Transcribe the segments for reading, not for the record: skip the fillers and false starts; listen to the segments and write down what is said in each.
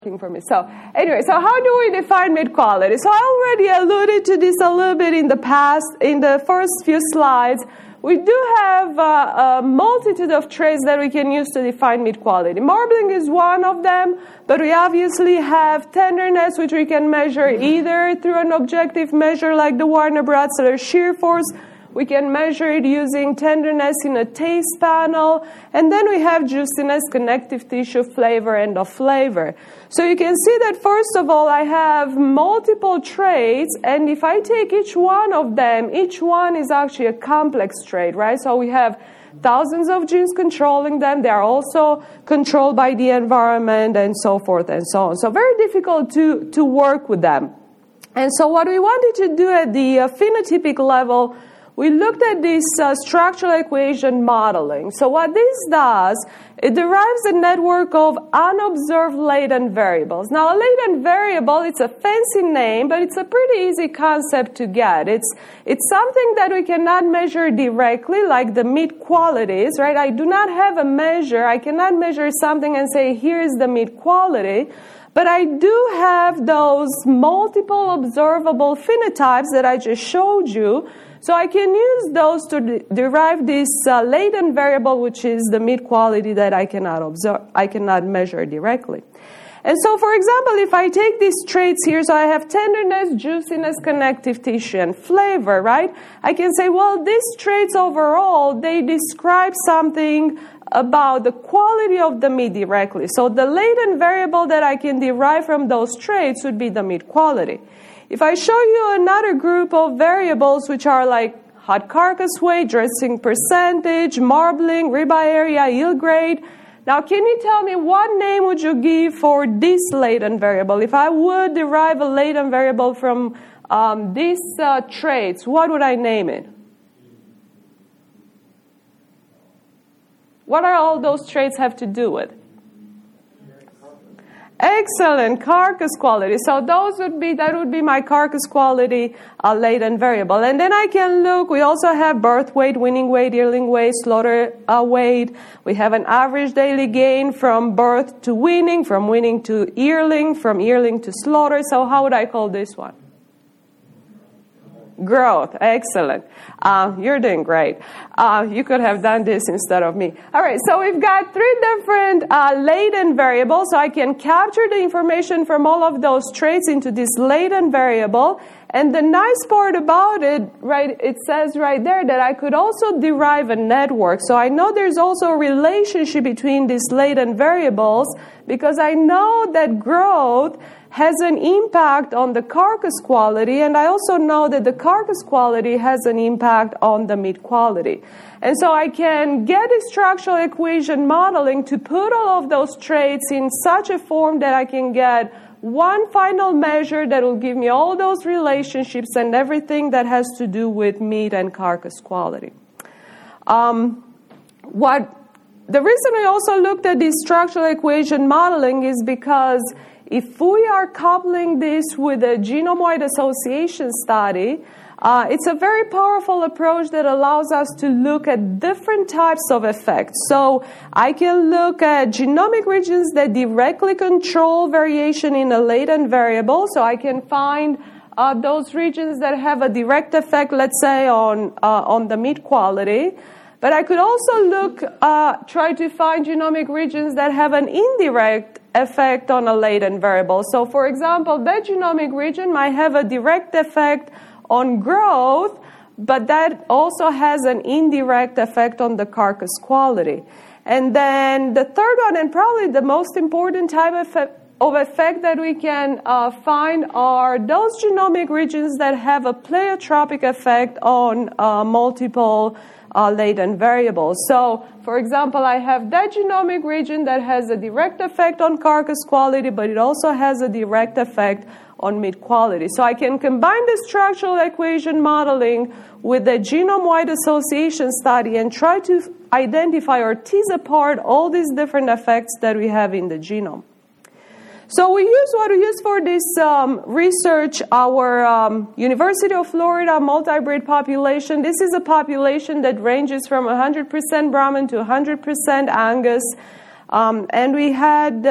For me. So anyway, so how do we define mid-quality? So I already alluded to this a little bit in the past, in the first few slides. We do have a multitude of traits that we can use to define mid-quality. Marbling is one of them, but we obviously have tenderness, which we can measure either through an objective measure like the Warner-Brotzeler shear force. We can measure it using tenderness in a taste panel. And then we have juiciness, connective tissue, flavor, end of flavor. So you can see that, first of all, I have multiple traits. And if I take each one of them, each one is actually a complex trait, right? So we have thousands of genes controlling them. They are also controlled by the environment and so forth and so on. So very difficult to work with them. And so what we wanted to do at the phenotypic level, we looked at this structural equation modeling. So what this does, it derives a network of unobserved latent variables. Now, a latent variable, it's a fancy name, but it's a pretty easy concept to get. It's something that we cannot measure directly, like the mid-qualities, right? I do not have a measure. I cannot measure something and say, here's the mid-quality. But I do have those multiple observable phenotypes that I just showed you. So I can use those to derive this latent variable, which is the mid-quality that I cannot measure directly. And so, for example, if I take these traits here, so I have tenderness, juiciness, connective tissue, and flavor, right? I can say, well, these traits overall, they describe something about the quality of the meat directly. So the latent variable that I can derive from those traits would be the meat quality. If I show you another group of variables, which are like hot carcass weight, dressing percentage, marbling, ribeye area, yield grade, now can you tell me what name would you give for this latent variable? If I would derive a latent variable from these traits, what would I name it? What are all those traits have to do with? Excellent, carcass quality. So that would be my carcass quality latent variable. And then I can look, we also have birth weight, winning weight, yearling weight, slaughter weight. We have an average daily gain from birth to winning, from winning to yearling, from yearling to slaughter. So how would I call this one? Growth. Excellent. You're doing great. You could have done this instead of me. All right, so we've got three different latent variables. So I can capture the information from all of those traits into this latent variable. And the nice part about it, right, it says right there that I could also derive a network. So I know there's also a relationship between these latent variables because I know that growth has an impact on the carcass quality, and I also know that the carcass quality has an impact on the meat quality. And so I can get a structural equation modeling to put all of those traits in such a form that I can get one final measure that will give me all those relationships and everything that has to do with meat and carcass quality. The reason we also looked at this structural equation modeling is because if we are coupling this with a genome-wide association study, it's a very powerful approach that allows us to look at different types of effects. So I can look at genomic regions that directly control variation in a latent variable. So I can find those regions that have a direct effect, let's say, on the meat quality. But I could also try to find genomic regions that have an indirect effect on a latent variable. So, for example, that genomic region might have a direct effect on growth, but that also has an indirect effect on the carcass quality. And then the third one, and probably the most important type of effect that we can find are those genomic regions that have a pleiotropic effect on multiple latent variables. So, for example, I have that genomic region that has a direct effect on carcass quality, but it also has a direct effect on meat quality. So I can combine the structural equation modeling with the genome-wide association study and try to identify or tease apart all these different effects that we have in the genome. So we use for this research our University of Florida multi-breed population. This is a population that ranges from 100% Brahman to 100% Angus. And we had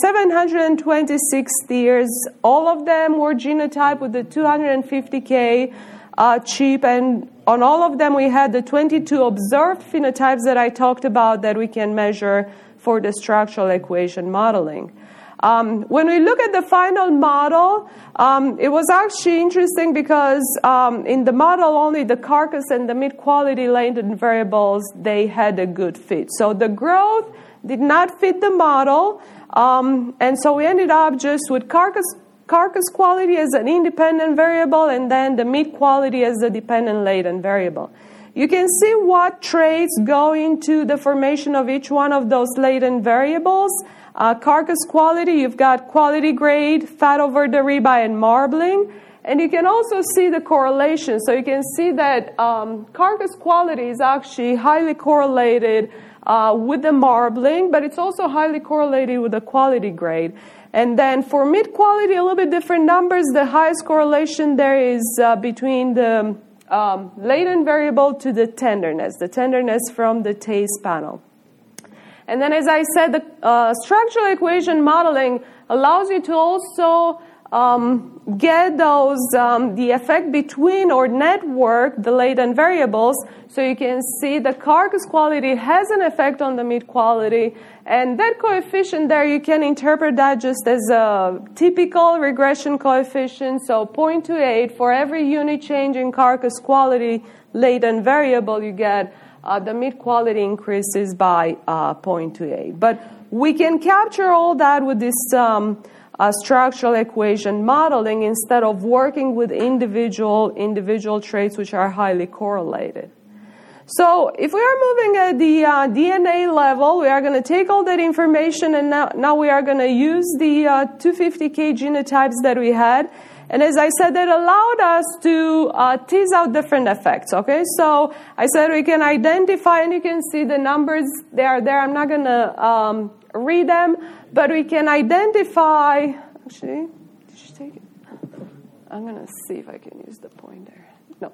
726 steers. All of them were genotyped with the 250K chip, and on all of them we had the 22 observed phenotypes that I talked about that we can measure for the structural equation modeling. When we look at the final model, it was actually interesting because in the model only the carcass and the mid-quality latent variables, they had a good fit. So the growth did not fit the model, and so we ended up just with carcass quality as an independent variable and then the meat quality as a dependent latent variable. You can see what traits go into the formation of each one of those latent variables. Carcass quality, you've got quality grade, fat over the ribeye, and marbling. And you can also see the correlation. So you can see that carcass quality is actually highly correlated with the marbling, but it's also highly correlated with the quality grade. And then for meat quality, a little bit different numbers. The highest correlation there is between the latent variable to the tenderness from the taste panel. And then, as I said, the structural equation modeling allows you to also get those the effect between or network the latent variables, so you can see the carcass quality has an effect on the meat quality, and that coefficient there you can interpret that just as a typical regression coefficient. So 0.28 for every unit change in carcass quality latent variable, you get the meat quality increases by 0.28. But we can capture all that with this structural equation modeling instead of working with individual traits which are highly correlated. So if we are moving at the DNA level, we are going to take all that information and now we are going to use the 250K genotypes that we had. And as I said, that allowed us to tease out different effects, okay? So I said we can identify, and you can see the numbers, they are there. I'm not going to read them, but we can identify, actually, did you take it? I'm going to see if I can use the pointer. No.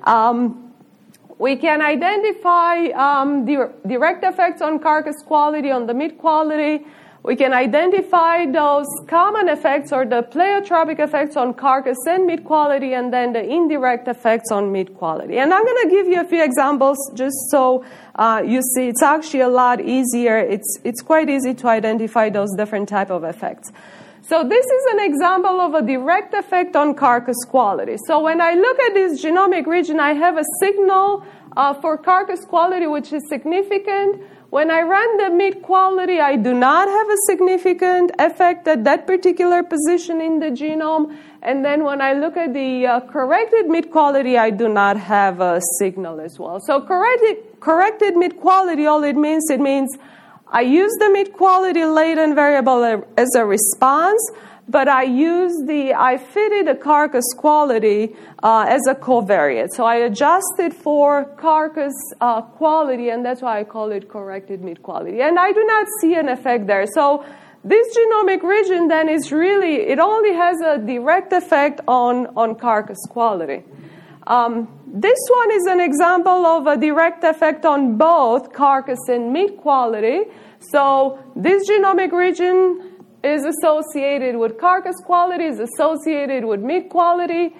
We can identify direct effects on carcass quality, on the meat quality. We can identify those common effects or the pleiotropic effects on carcass and meat quality, and then the indirect effects on meat quality. And I'm going to give you a few examples just so you see it's actually a lot easier. It's quite easy to identify those different type of effects. So this is an example of a direct effect on carcass quality. So when I look at this genomic region, I have a signal for carcass quality which is significant. When I run the meat quality, I do not have a significant effect at that particular position in the genome. And then when I look at the corrected meat quality, I do not have a signal as well. So corrected meat quality, all it means I use the meat quality latent variable as a response, but I fitted the carcass quality as a covariate. So I adjusted for carcass quality, and that's why I call it corrected meat quality. And I do not see an effect there. So this genomic region then is really, it only has a direct effect on carcass quality. This one is an example of a direct effect on both carcass and meat quality. So this genomic region is associated with carcass quality, is associated with meat quality,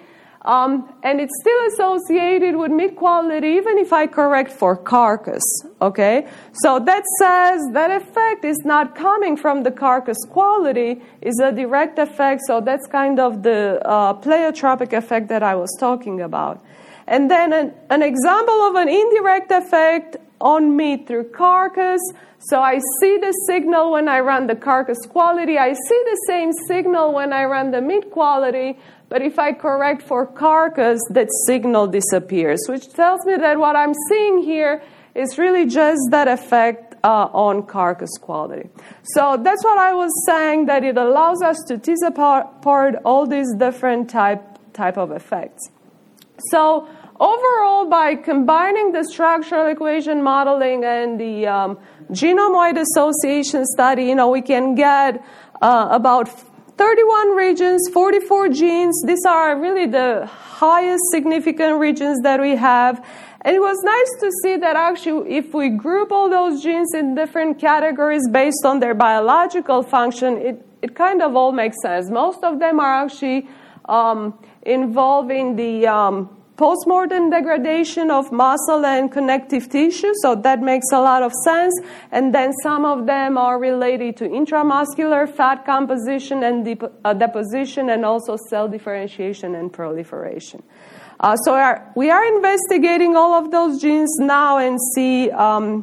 and it's still associated with meat quality even if I correct for carcass, okay? So that says that effect is not coming from the carcass quality, is a direct effect, so that's kind of the pleiotropic effect that I was talking about. And then an example of an indirect effect on meat through carcass. So I see the signal when I run the carcass quality. I see the same signal when I run the meat quality. But if I correct for carcass, that signal disappears, which tells me that what I'm seeing here is really just that effect on carcass quality. So that's what I was saying, that it allows us to tease apart all these different type of effects. So overall, by combining the structural equation modeling and the genome-wide association study, we can get about 31 regions, 44 genes. These are really the highest significant regions that we have. And it was nice to see that actually if we group all those genes in different categories based on their biological function, it kind of all makes sense. Most of them are actually involving the postmortem degradation of muscle and connective tissue, so that makes a lot of sense. And then some of them are related to intramuscular fat composition and deposition, and also cell differentiation and proliferation. So we are investigating all of those genes now and see,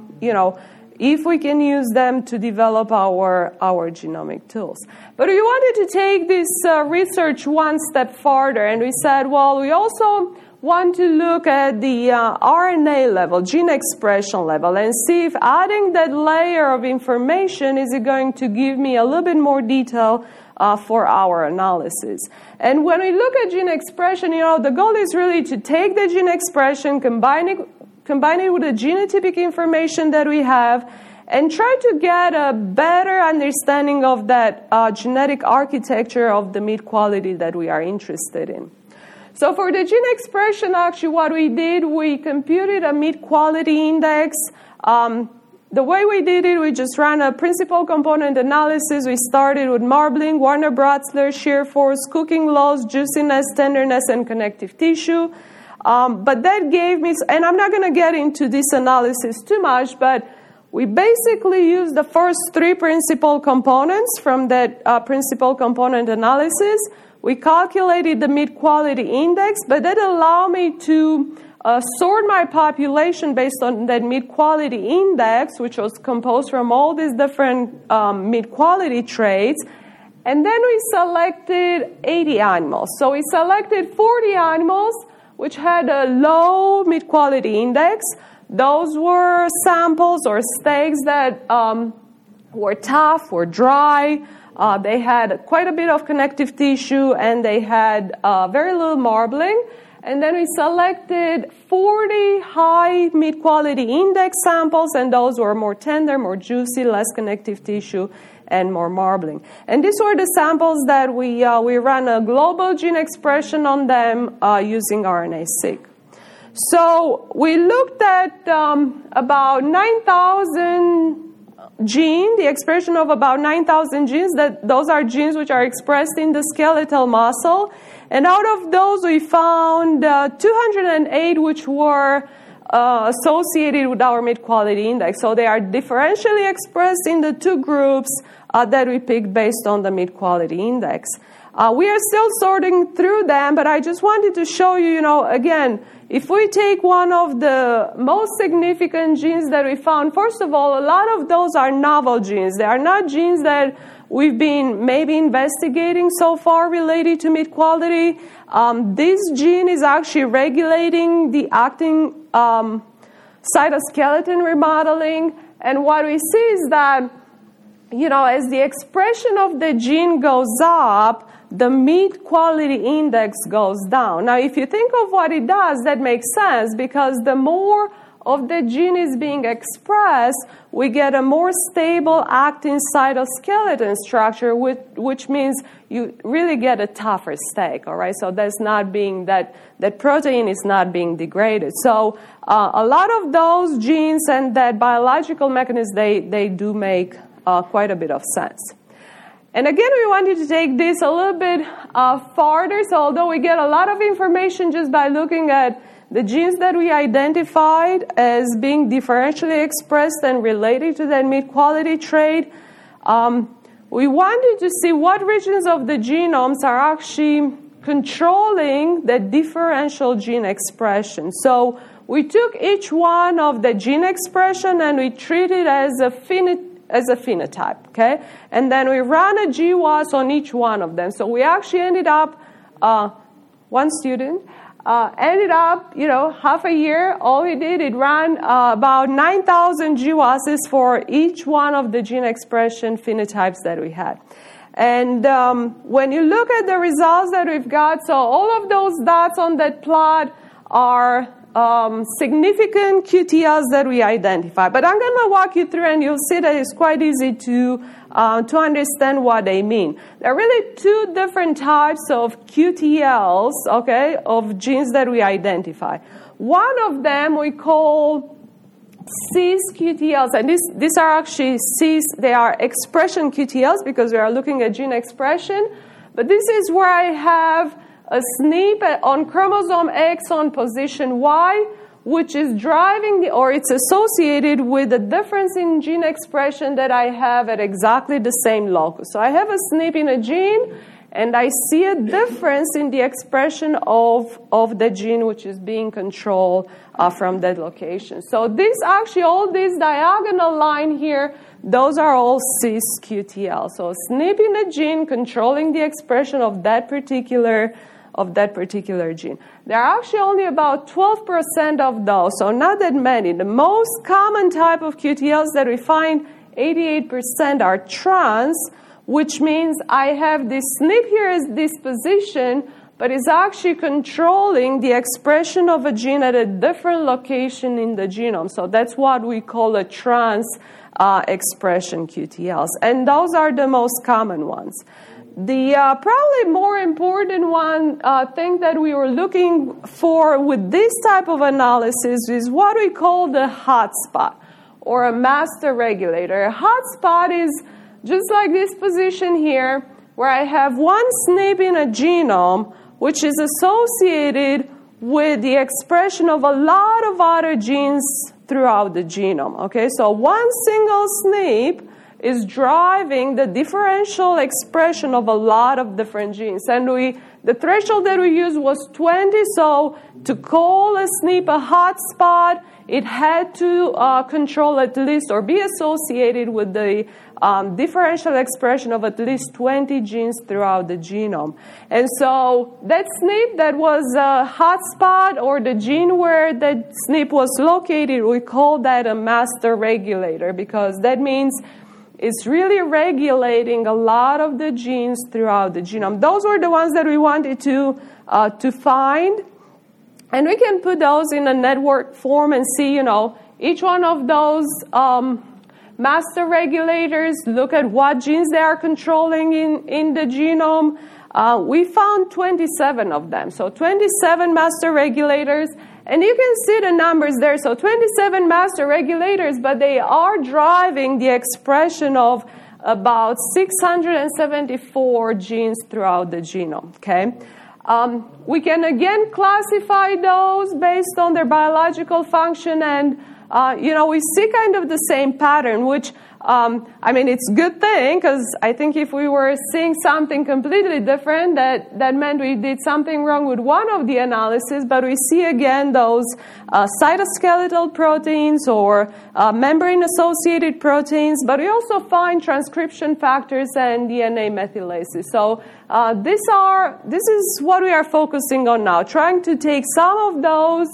if we can use them to develop our genomic tools. But we wanted to take this research one step farther, and we said, well, we also want to look at the RNA level, gene expression level, and see if adding that layer of information is going to give me a little bit more detail for our analysis. And when we look at gene expression, the goal is really to take the gene expression, combine it with the genotypic information that we have, and try to get a better understanding of that genetic architecture of the meat quality that we are interested in. So for the gene expression, actually what we did, we computed a meat quality index. The way we did it, we just ran a principal component analysis. We started with marbling, Warner-Brasler, shear force, cooking loss, juiciness, tenderness, and connective tissue. But that gave me, and I'm not going to get into this analysis too much, but we basically used the first three principal components from that principal component analysis. We calculated the meat quality index, but that allowed me to sort my population based on that meat quality index, which was composed from all these different meat quality traits. And then we selected 80 animals. So we selected 40 animals which had a low meat quality index. Those were samples or steaks that were tough or dry. They had quite a bit of connective tissue, and they had very little marbling. And then we selected 40 high meat quality index samples, and those were more tender, more juicy, less connective tissue, and more marbling. And these were the samples that we ran a global gene expression on them using RNA-seq. So we looked at about 9,000 genes, the expression of about 9,000 genes. Those are genes which are expressed in the skeletal muscle. And out of those, we found 208 which were associated with our meat quality index. So they are differentially expressed in the two groups that we picked based on the meat quality index. We are still sorting through them, but I just wanted to show you, again, if we take one of the most significant genes that we found, first of all, a lot of those are novel genes. They are not genes that we've been maybe investigating so far related to meat quality. This gene is actually regulating the actin cytoskeleton remodeling. And what we see is that, as the expression of the gene goes up, the meat quality index goes down. Now, if you think of what it does, that makes sense, because the more of the gene is being expressed, we get a more stable actin cytoskeleton structure, which means you really get a tougher steak, all right? So that's not being, that protein is not being degraded. So a lot of those genes and that biological mechanism, they do make quite a bit of sense. And again, we wanted to take this a little bit farther. So although we get a lot of information just by looking at the genes that we identified as being differentially expressed and related to that meat quality trait, we wanted to see what regions of the genomes are actually controlling the differential gene expression. So we took each one of the gene expression and we treated it as a phenotype, okay? And then we ran a GWAS on each one of them. So we actually ended up, one student ended up, half a year, all he did, it ran about 9,000 GWASs for each one of the gene expression phenotypes that we had. And when you look at the results that we've got, so all of those dots on that plot are significant QTLs that we identify. But I'm going to walk you through, and you'll see that it's quite easy to understand what they mean. There are really two different types of QTLs, okay, of genes that we identify. One of them we call cis-QTLs, and these are actually cis, they are expression QTLs because we are looking at gene expression. But this is where I have a SNP on chromosome X on position Y, which is driving or it's associated with the difference in gene expression that I have at exactly the same locus. So I have a SNP in a gene, and I see a difference in the expression of the gene which is being controlled from that location. So this actually, all this diagonal line here, those are all cis-QTL. So SNP in a gene controlling the expression of that particular gene. There are actually only about 12% of those, so not that many. The most common type of QTLs that we find, 88% are trans, which means I have this SNP here as this position, but it's actually controlling the expression of a gene at a different location in the genome. So that's what we call a trans expression QTLs. And those are the most common ones. The probably more important one thing that we were looking for with this type of analysis is what we call the hotspot, or a master regulator. A hotspot is just like this position here, where I have one SNP in a genome, which is associated with the expression of a lot of other genes throughout the genome. Okay, so one single SNP is driving the differential expression of a lot of different genes. And the threshold that we used was 20, so to call a SNP a hotspot, it had to control at least or be associated with the differential expression of at least 20 genes throughout the genome. And so that SNP that was a hotspot, or the gene where that SNP was located, we call that a master regulator, because that means it's really regulating a lot of the genes throughout the genome. Those were the ones that we wanted to find. And we can put those in a network form and see, each one of those master regulators, look at what genes they are controlling in the genome. We found 27 of them. So 27 master regulators. And you can see the numbers there. So 27 master regulators, but they are driving the expression of about 674 genes throughout the genome. Okay. We can again classify those based on their biological function, and we see kind of the same pattern, which it's a good thing, because I think if we were seeing something completely different, that meant we did something wrong with one of the analyses. But we see again those cytoskeletal proteins or membrane-associated proteins, but we also find transcription factors and DNA methylases. So this is what we are focusing on now, trying to take some of those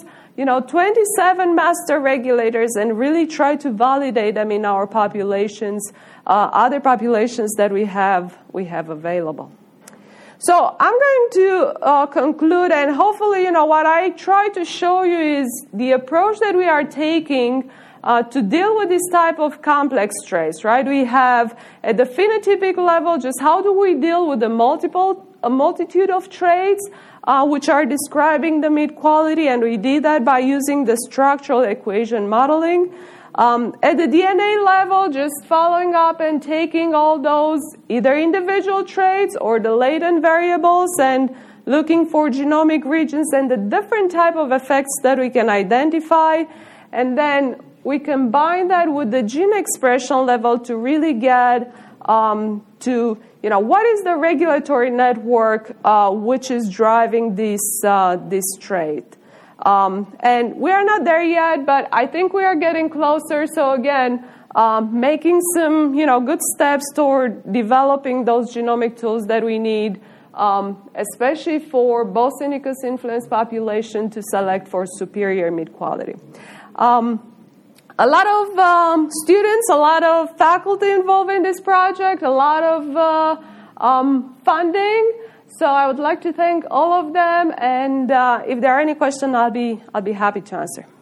27 master regulators and really try to validate them in our populations, other populations that we have available. So I'm going to conclude, and hopefully, what I try to show you is the approach that we are taking to deal with this type of complex traits, right? We have at the phenotypic level, just how do we deal with a multitude of traits which are describing the mid-quality, and we did that by using the structural equation modeling. At the DNA level, just following up and taking all those either individual traits or the latent variables and looking for genomic regions and the different type of effects that we can identify. And then we combine that with the gene expression level to really get to what is the regulatory network which is driving this trait. And we are not there yet, but I think we are getting closer. So again, making some good steps toward developing those genomic tools that we need, especially for Boston-Nicholson influence population to select for superior mid-quality. A lot of students, a lot of faculty involved in this project, a lot of funding. So I would like to thank all of them, and if there are any questions, I'll be happy to answer.